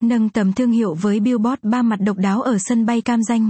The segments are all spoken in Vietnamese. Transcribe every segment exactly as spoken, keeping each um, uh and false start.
Nâng tầm thương hiệu với billboard ba mặt độc đáo ở sân bay Cam Ranh.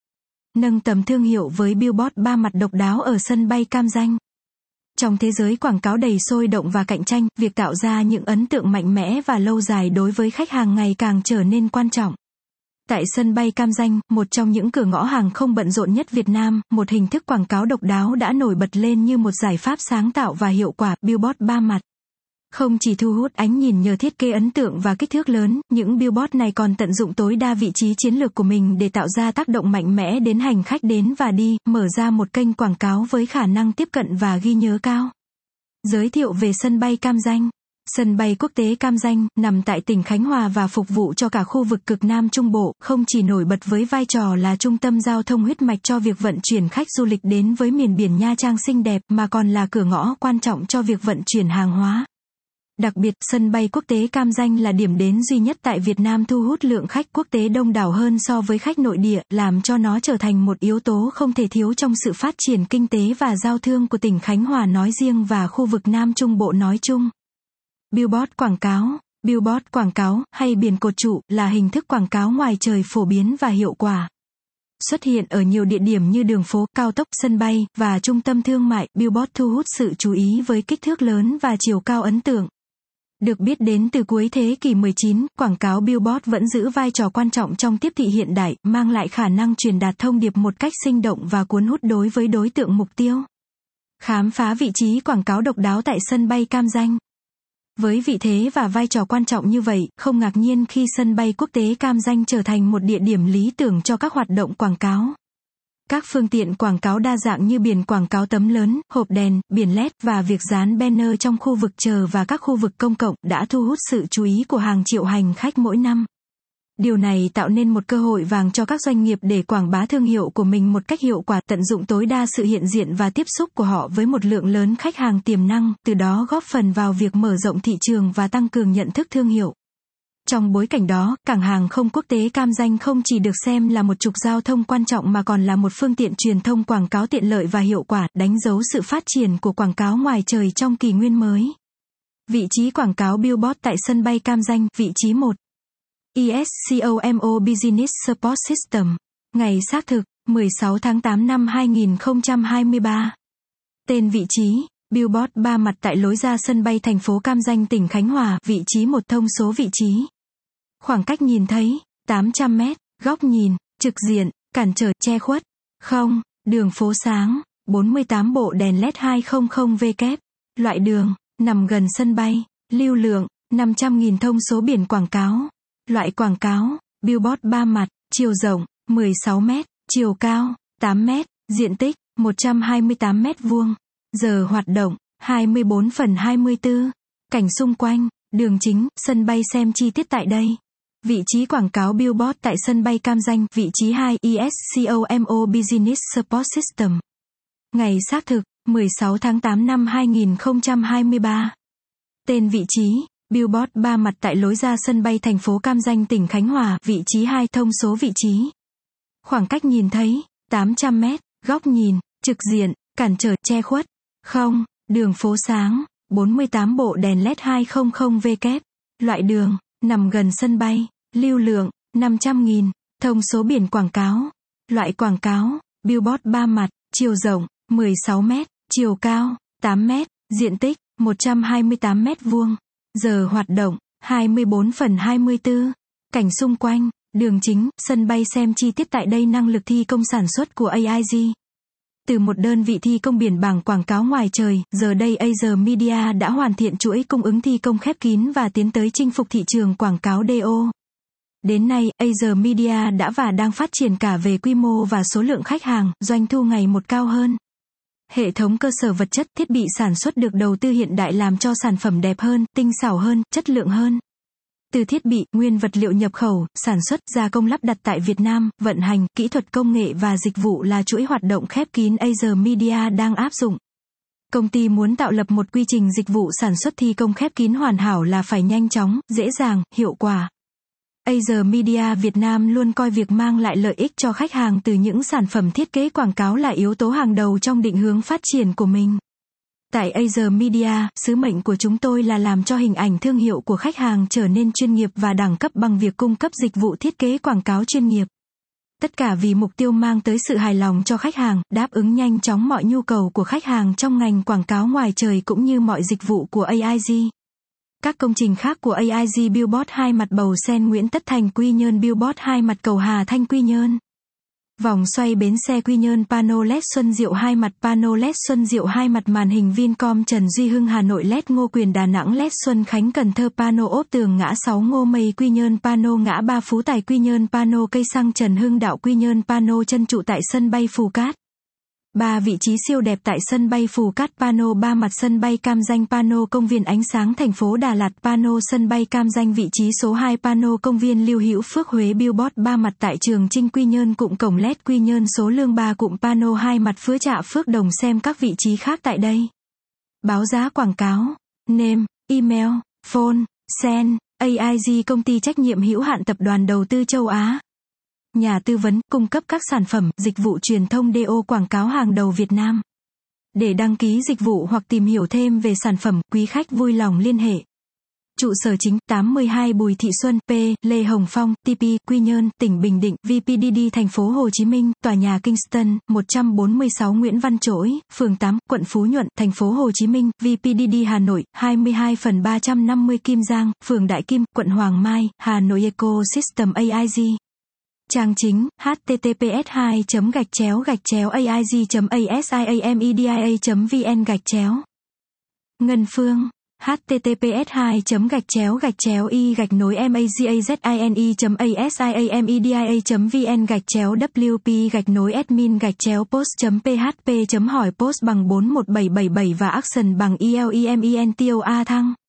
Nâng tầm thương hiệu với billboard ba mặt độc đáo ở sân bay Cam Ranh. Trong thế giới quảng cáo đầy sôi động và cạnh tranh, việc tạo ra những ấn tượng mạnh mẽ và lâu dài đối với khách hàng ngày càng trở nên quan trọng. Tại sân bay Cam Ranh, một trong những cửa ngõ hàng không bận rộn nhất Việt Nam, một hình thức quảng cáo độc đáo đã nổi bật lên như một giải pháp sáng tạo và hiệu quả, billboard ba mặt. Không chỉ thu hút ánh nhìn nhờ thiết kế ấn tượng và kích thước lớn, những billboard này còn tận dụng tối đa vị trí chiến lược của mình để tạo ra tác động mạnh mẽ đến hành khách đến và đi, mở ra một kênh quảng cáo với khả năng tiếp cận và ghi nhớ cao. Giới thiệu về sân bay Cam Ranh. Sân bay quốc tế Cam Ranh, nằm tại tỉnh Khánh Hòa và phục vụ cho cả khu vực cực Nam Trung Bộ, không chỉ nổi bật với vai trò là trung tâm giao thông huyết mạch cho việc vận chuyển khách du lịch đến với miền biển Nha Trang xinh đẹp, mà còn là cửa ngõ quan trọng cho việc vận chuyển hàng hóa. Đặc biệt, sân bay quốc tế Cam Ranh là điểm đến duy nhất tại Việt Nam thu hút lượng khách quốc tế đông đảo hơn so với khách nội địa, làm cho nó trở thành một yếu tố không thể thiếu trong sự phát triển kinh tế và giao thương của tỉnh Khánh Hòa nói riêng và khu vực Nam Trung Bộ nói chung. Billboard quảng cáo. Billboard quảng cáo, hay biển cột trụ, là hình thức quảng cáo ngoài trời phổ biến và hiệu quả. Xuất hiện ở nhiều địa điểm như đường phố, cao tốc, sân bay, và trung tâm thương mại, billboard thu hút sự chú ý với kích thước lớn và chiều cao ấn tượng. Được biết đến từ cuối thế kỷ mười chín, quảng cáo billboard vẫn giữ vai trò quan trọng trong tiếp thị hiện đại, mang lại khả năng truyền đạt thông điệp một cách sinh động và cuốn hút đối với đối tượng mục tiêu. Khám phá vị trí quảng cáo độc đáo tại sân bay Cam Ranh. Với vị thế và vai trò quan trọng như vậy, không ngạc nhiên khi sân bay quốc tế Cam Ranh trở thành một địa điểm lý tưởng cho các hoạt động quảng cáo. Các phương tiện quảng cáo đa dạng như biển quảng cáo tấm lớn, hộp đèn, biển led và việc dán banner trong khu vực chờ và các khu vực công cộng đã thu hút sự chú ý của hàng triệu hành khách mỗi năm. Điều này tạo nên một cơ hội vàng cho các doanh nghiệp để quảng bá thương hiệu của mình một cách hiệu quả, tận dụng tối đa sự hiện diện và tiếp xúc của họ với một lượng lớn khách hàng tiềm năng, từ đó góp phần vào việc mở rộng thị trường và tăng cường nhận thức thương hiệu. Trong bối cảnh đó, cảng hàng không quốc tế Cam Ranh không chỉ được xem là một trục giao thông quan trọng mà còn là một phương tiện truyền thông quảng cáo tiện lợi và hiệu quả, đánh dấu sự phát triển của quảng cáo ngoài trời trong kỷ nguyên mới. Vị trí quảng cáo billboard tại sân bay Cam Ranh, vị trí một. ESCOMO Business Support System. Ngày xác thực, mười sáu tháng tám năm hai nghìn không trăm hai mươi ba. Tên vị trí, billboard ba mặt tại lối ra sân bay thành phố Cam Ranh tỉnh Khánh Hòa, vị trí một. Thông số vị trí. Khoảng cách nhìn thấy, tám trăm mét, góc nhìn, trực diện, cản trở, che khuất. không. Đường phố sáng, bốn mươi tám bộ đèn led hai trăm W. Loại đường, nằm gần sân bay. Lưu lượng, năm trăm nghìn. Thông số biển quảng cáo. Loại quảng cáo, billboard ba mặt, chiều rộng, mười sáu mét, chiều cao, tám mét, diện tích, một trăm hai mươi tám mét vuông. Giờ hoạt động, hai mươi bốn phần hai mươi tư. Cảnh xung quanh, đường chính, sân bay xem chi tiết tại đây. Vị trí quảng cáo billboard tại sân bay Cam Ranh, vị trí hai. ESCOMO Business Support System. Ngày xác thực, mười sáu tháng tám năm hai nghìn không trăm hai mươi ba. Tên vị trí, billboard ba mặt tại lối ra sân bay thành phố Cam Ranh tỉnh Khánh Hòa, vị trí hai. Thông số vị trí. Khoảng cách nhìn thấy, tám trăm mét, góc nhìn, trực diện, cản trở, che khuất. không. Đường phố sáng, bốn mươi tám bộ đèn led hai trăm W. Loại đường, nằm gần sân bay. Lưu lượng, năm trăm nghìn. Thông số biển quảng cáo. Loại quảng cáo, billboard ba mặt, chiều rộng, mười sáu mét, chiều cao, tám mét, diện tích, một trăm hai mươi tám mét vuông. Giờ hoạt động, hai mươi bốn phần hai mươi tư. Cảnh xung quanh, đường chính, sân bay xem chi tiết tại đây. Năng lực thi công sản xuất của a i giê. Từ một đơn vị thi công biển bảng quảng cáo ngoài trời, giờ đây Azer Media đã hoàn thiện chuỗi cung ứng thi công khép kín và tiến tới chinh phục thị trường quảng cáo đê ô. Đến nay, Azer Media đã và đang phát triển cả về quy mô và số lượng khách hàng, doanh thu ngày một cao hơn. Hệ thống cơ sở vật chất, thiết bị sản xuất được đầu tư hiện đại làm cho sản phẩm đẹp hơn, tinh xảo hơn, chất lượng hơn. Từ thiết bị, nguyên vật liệu nhập khẩu, sản xuất, gia công lắp đặt tại Việt Nam, vận hành, kỹ thuật công nghệ và dịch vụ là chuỗi hoạt động khép kín Azer Media đang áp dụng. Công ty muốn tạo lập một quy trình dịch vụ sản xuất thi công khép kín hoàn hảo là phải nhanh chóng, dễ dàng, hiệu quả. Azer Media Việt Nam luôn coi việc mang lại lợi ích cho khách hàng từ những sản phẩm thiết kế quảng cáo là yếu tố hàng đầu trong định hướng phát triển của mình. Tại Asia Media, sứ mệnh của chúng tôi là làm cho hình ảnh thương hiệu của khách hàng trở nên chuyên nghiệp và đẳng cấp bằng việc cung cấp dịch vụ thiết kế quảng cáo chuyên nghiệp. Tất cả vì mục tiêu mang tới sự hài lòng cho khách hàng, đáp ứng nhanh chóng mọi nhu cầu của khách hàng trong ngành quảng cáo ngoài trời cũng như mọi dịch vụ của a i giê. Các công trình khác của a i giê: Billboard hai mặt Bầu Sen Nguyễn Tất Thành Quy Nhơn, Billboard hai mặt cầu Hà Thanh Quy Nhơn. Vòng xoay bến xe Quy Nhơn, Pano led Xuân Diệu hai mặt Pano led Xuân Diệu hai mặt màn hình Vincom Trần Duy Hưng Hà Nội led Ngô Quyền Đà Nẵng led Xuân Khánh Cần Thơ Pano ốp tường ngã sáu Ngô Mây Quy Nhơn Pano ngã ba Phú Tài Quy Nhơn Pano cây xăng Trần Hưng Đạo Quy Nhơn Pano chân trụ tại sân bay Phù Cát. Ba vị trí siêu đẹp tại sân bay Phù Cát Pano ba mặt sân bay Cam Ranh Pano công viên ánh sáng thành phố Đà Lạt Pano sân bay Cam Ranh vị trí số hai Pano công viên Lưu Hữu Phước Huế Billboard ba mặt tại Trường Chinh Quy Nhơn cụm cổng led Quy Nhơn số Lương ba cụm Pano hai mặt Phứa Trạ Phước Đồng xem các vị trí khác tại đây. Báo giá quảng cáo, name, email, phone, send, a i giê công ty trách nhiệm hữu hạn tập đoàn đầu tư châu Á. Nhà tư vấn, cung cấp các sản phẩm, dịch vụ truyền thông đê ô quảng cáo hàng đầu Việt Nam. Để đăng ký dịch vụ hoặc tìm hiểu thêm về sản phẩm, quý khách vui lòng liên hệ. Trụ sở chính, tám mươi hai Bùi Thị Xuân, P, Lê Hồng Phong, tê pê, Quy Nhơn, tỉnh Bình Định, vê pê đê đê thành phố Hồ Chí Minh, tòa nhà Kingston, một trăm bốn mươi sáu Nguyễn Văn Trỗi, phường tám, quận Phú Nhuận, thành phố Hồ Chí Minh, vê pê đê đê Hà Nội, hai mươi hai phần ba trăm năm mươi Kim Giang, phường Đại Kim, quận Hoàng Mai, Hà Nội Ecosystem a i giê. Trang chính, h t t p s hai gạch chéo gạch chéo a i g chấm a s i a m e d i a chấm v n gạch chéo. Ngân Phương, h t t p s hai gạch chéo gạch chéo y gạch nối m a g a z i n e chấm a s i a m e d i a chấm v n gạch chéo w p gạch nối admin gạch chéo post chấm p h p chấm hỏi post bằng bốn một bảy bảy bảy và action bằng e l e m e n t o a thăng.